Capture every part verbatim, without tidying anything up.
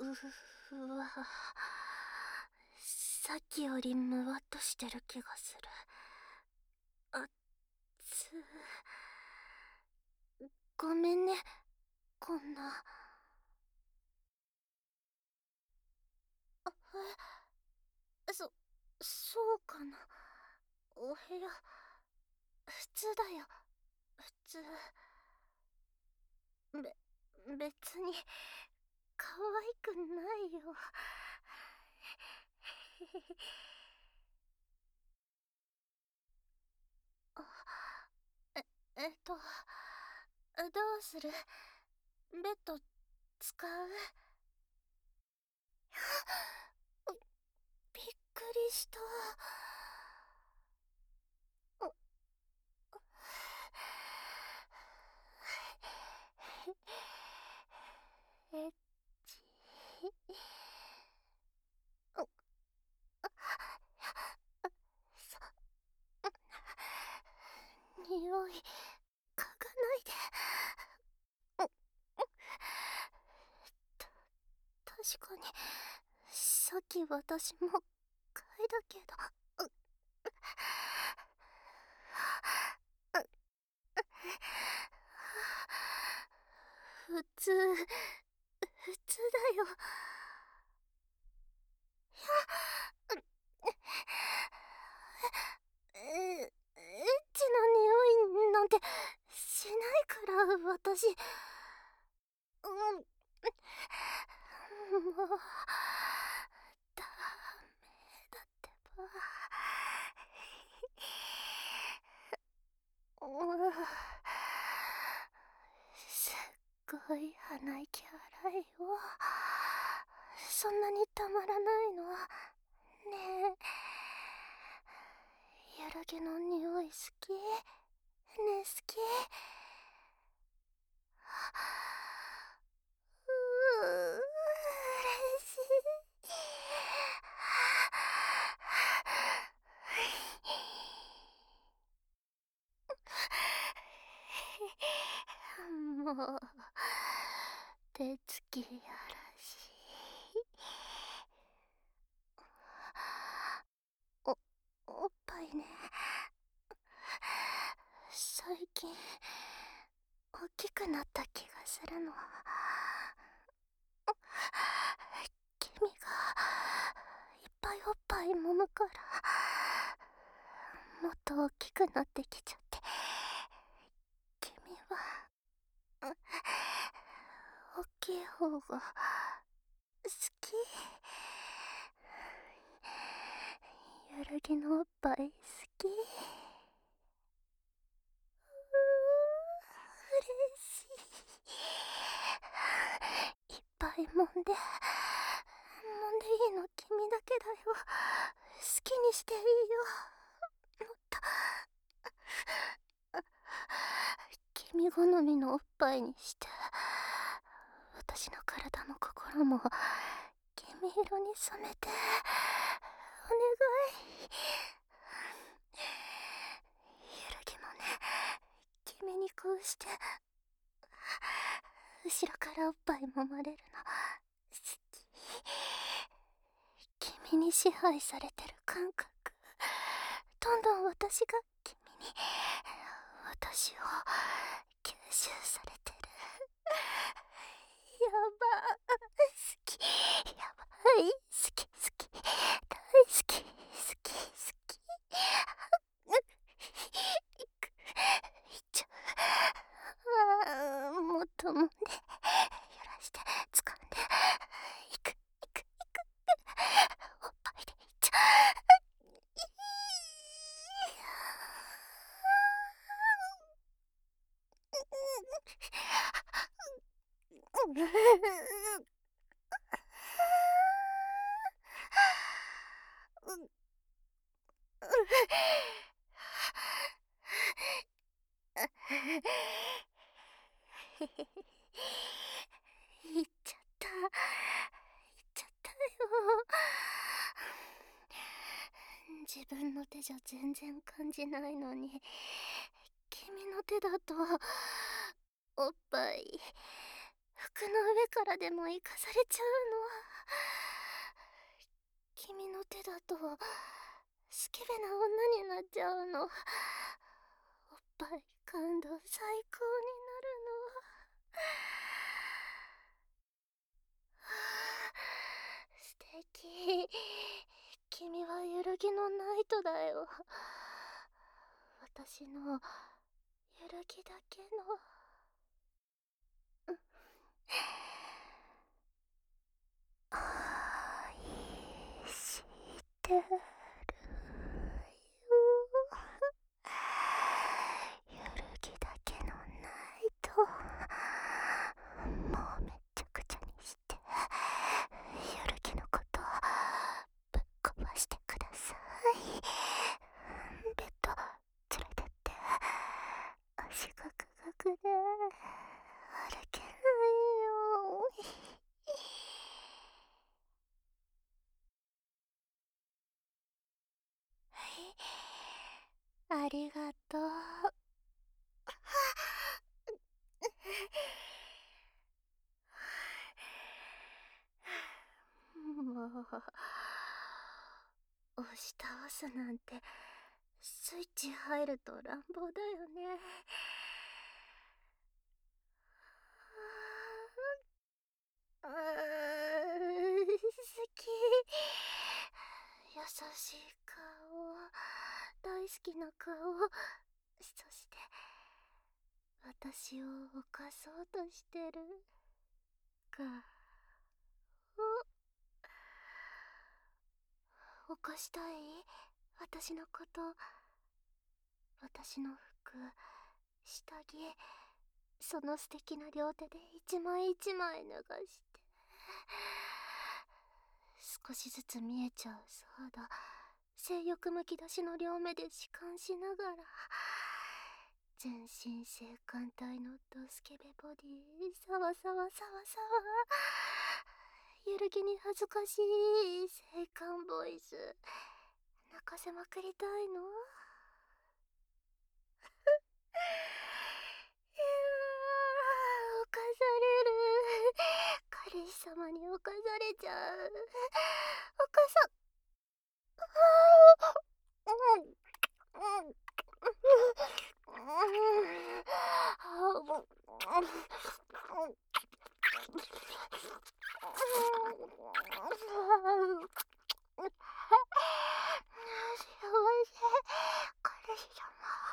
うわ、さっきよりムワっとしてる気がする。あっつ。ごめんね、こんな。あ、え、そ、そうかな。お部屋、普通だよ、普通。べ、別に、可愛くないよ。あ、え、えっと、どうする？ベッド、使う？びっくりした。エッチ。匂い、嗅がないで。た、確かに、さっき私も嗅いだけど。普通、普通だよ。え、エッチな匂いなんてしないから私。うん。もうダメだってば。うん、すっごい鼻息荒いよ。そんなにたまらないの？ねえ、やらげの匂い好き？ねえ、好き？うー、嬉しい。もう、手つきやらしい。お、おっぱいね。最近、大きくなった気がするの。君が、いっぱいおっぱい揉むから、もっと大きくなってきちゃって。君は、大きい方が、好き？やる気のおっぱい好き？うー、嬉しい。いっぱい揉んで、揉んでいいの君だけだよ。好きにしていいよ。もっと、君好みのおっぱいにして、私の体も心も黄色に染めて、お願い。ゆるぎもね、君にこうして後ろからおっぱい揉まれるの好き。君に支配されてる感覚、どんどん私が君に、私を吸収されてる。やば、好き、やばい、好き好き、大好き、好き好き。いく、いっちゃう。あー、もっともんで、揺らして、掴んで、いく、いく、いく。おっぱいでいっちゃう。言っちゃった。言っちゃったよ。自分の手じゃ全然感じないのに、君の手だと、おっぱい、 服の上からでも生かされちゃうの。君の手だとスケベな女になっちゃうの。おっぱい感動最高になるの。素敵。君は揺るぎのナイトだよ。私の揺るぎだけの。愛してるよ。揺るぎだけのナイト。もうめっちゃくちゃにして揺るぎのことぶっ壊してください。ベッド連れてって足ガクガクで歩けないよ。ありがとう。もう押し倒すなんてスイッチ入ると乱暴だよね。あー好き。優しい顔、大好きな顔、そして私を犯そうとしてる顔。犯したい？私のこと。私の服、下着、その素敵な両手で一枚一枚脱がして、少しずつ見えちゃうそうだ。性欲むき出しの両目で弛緩しながら、全身性感帯のドスケベボディ、サワサワサワサワ、揺るぎに恥ずかしい性感ボイス、泣かせまくりたいの。いやー、犯される。彼氏様に犯されちゃう。犯さ、うん、うん、幸せ、彼氏様。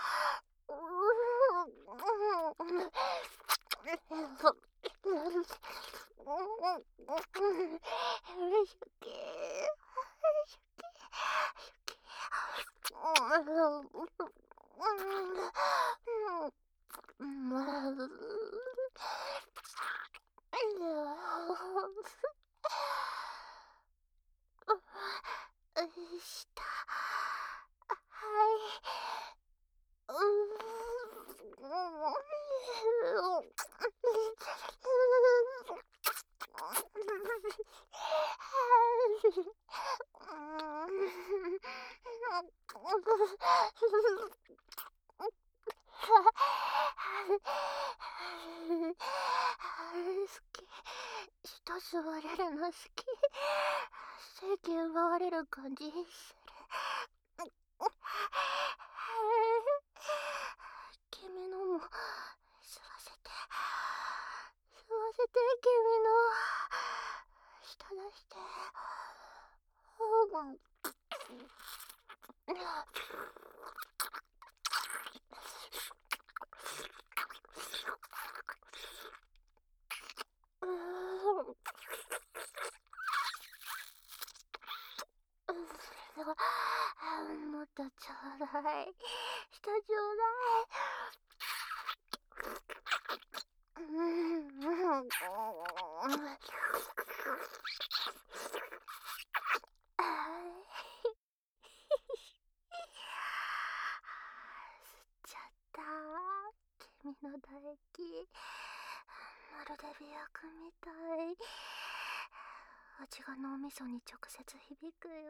した。はい。う好き。人吸われるの好き。制器奪われる感じする。君のも吸わせて、吸わせて、君の舌出して。もっとちょうだい。舌ちょうだい。吸っちゃった。君の唾液、まるで美薬みたい。味が脳みそに直接響くよ。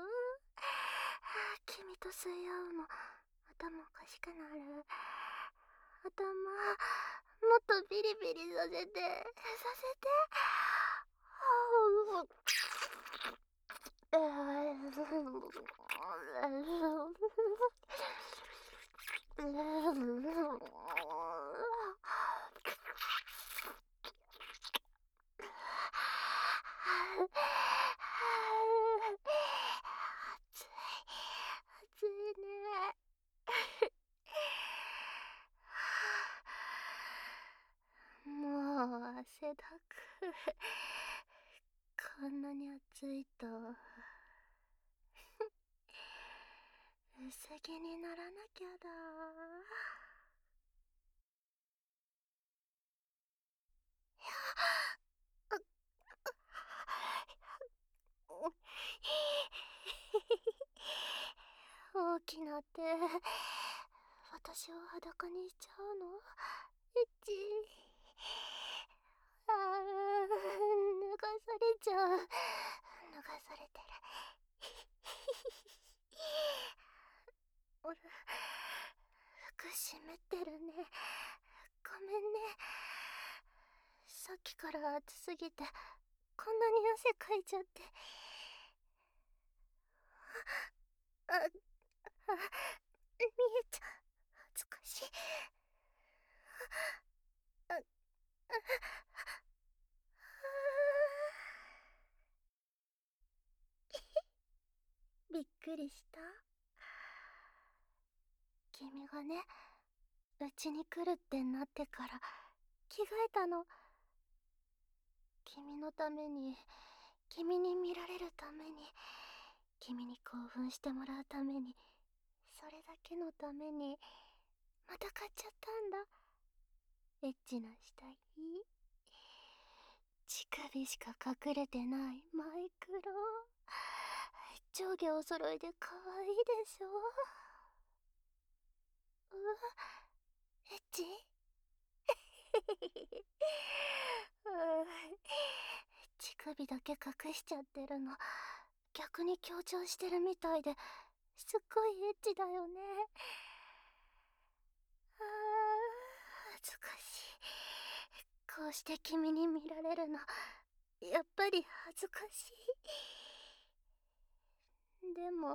君と吸い合うの頭おかしくなる。頭、 もっとビリビリさせてさせて。暑い暑いね。もう汗だく。こんなに暑いと薄着にならなきゃだ。大きな手、私を裸にしちゃうの？エッチ。あー、脱がされちゃう。脱がされてる。俺、服湿ってるね。ごめんね。さっきから暑すぎて、こんなに汗かいちゃって。あ、あ、見えちゃう。恥ずかしい。あ、あ、あ、びっくりした？君がね、うちに来るってなってから着替えたの。君のために、君に見られるために、君に興奮してもらうために、それだけのために、また買っちゃったんだ。エッチな下着。乳首しか隠れてないマイクロ。上下お揃いで可愛いでしょ？うわ、エッチ？うん、乳首だけ隠しちゃってるの逆に強調してるみたいですっごいエッチだよね。あー、恥ずかしい。こうして君に見られるのやっぱり恥ずかしい。でも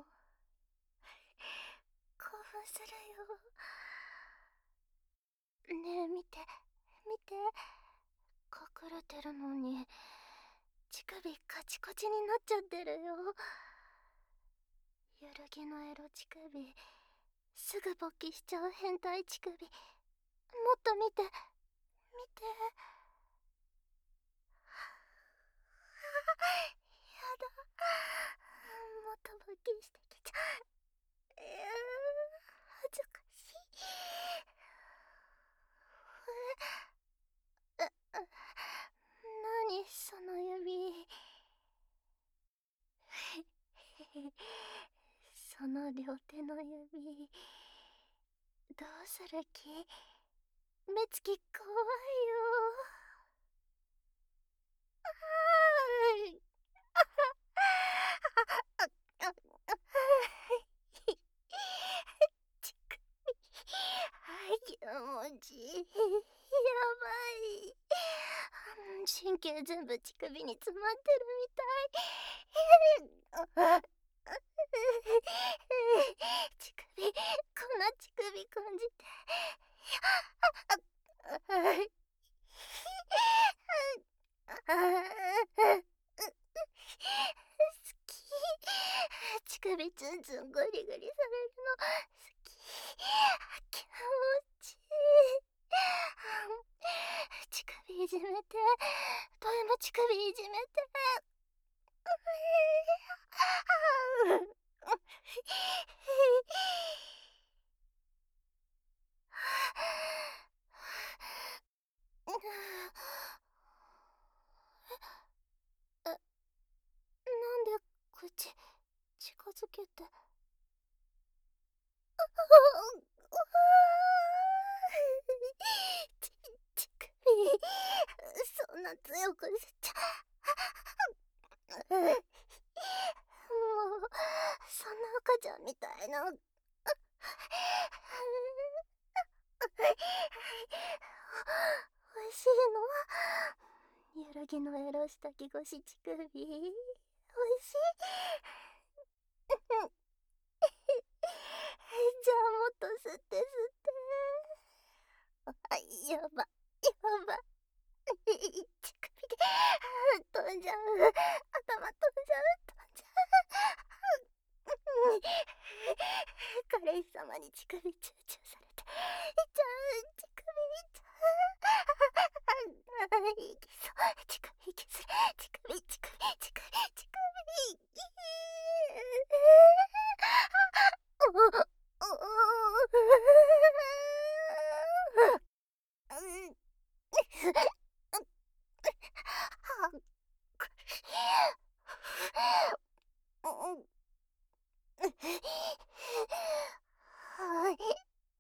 興奮するよ。ねえ見て見て、隠れてるのに乳首カチコチになっちゃってるよ。ゆるぎのエロ乳首、すぐ勃起しちゃう変態乳首、もっと見て見て。やだ、もっと勃起してきちゃう。いや恥ずかしい。え、なにその指。その両手の指どうする気？目つき怖いよ。あーい。ちくび、はい気持ちいい。やばい。神経全部乳首に詰まってるみたい。乳首、こんな乳首感じて。好き。乳首ツンツンゴリゴリされるの好き。気持ちいい。乳首いじめて、トイも乳首いじめて。え、なんで口近づけて。ち、乳首、そんな強くしちゃ。もう、そんな赤ちゃんみたいな。 美味しいの？揺らぎのエロしたき越し乳首、美味しい。じゃあもっと吸って吸って。あ、やばやば。乳首飛んじゃう。頭飛んじゃう飛んじゃう。彼氏様に乳首チューチューされていっちゃう。乳首いっちゃう。いきそう。乳首いきする。乳首乳首乳首乳首。おおはい。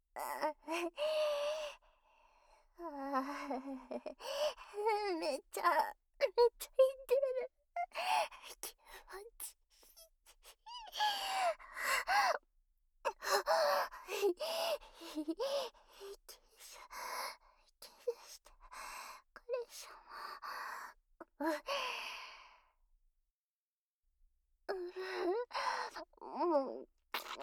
めっちゃめっちゃいってる。気持ちいい。いきしいきして彼様。もう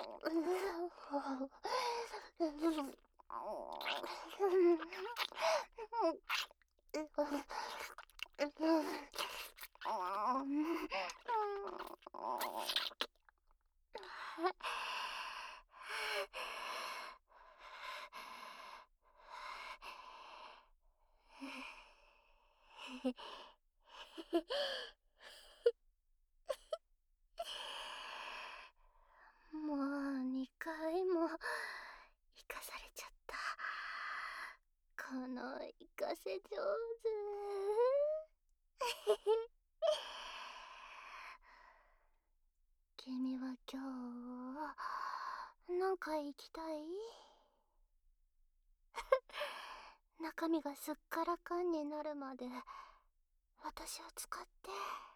もうにかいも生かされちゃった。この生かせ上手。君は今日なんか行きたい？中身がすっからかんになるまで私を使って。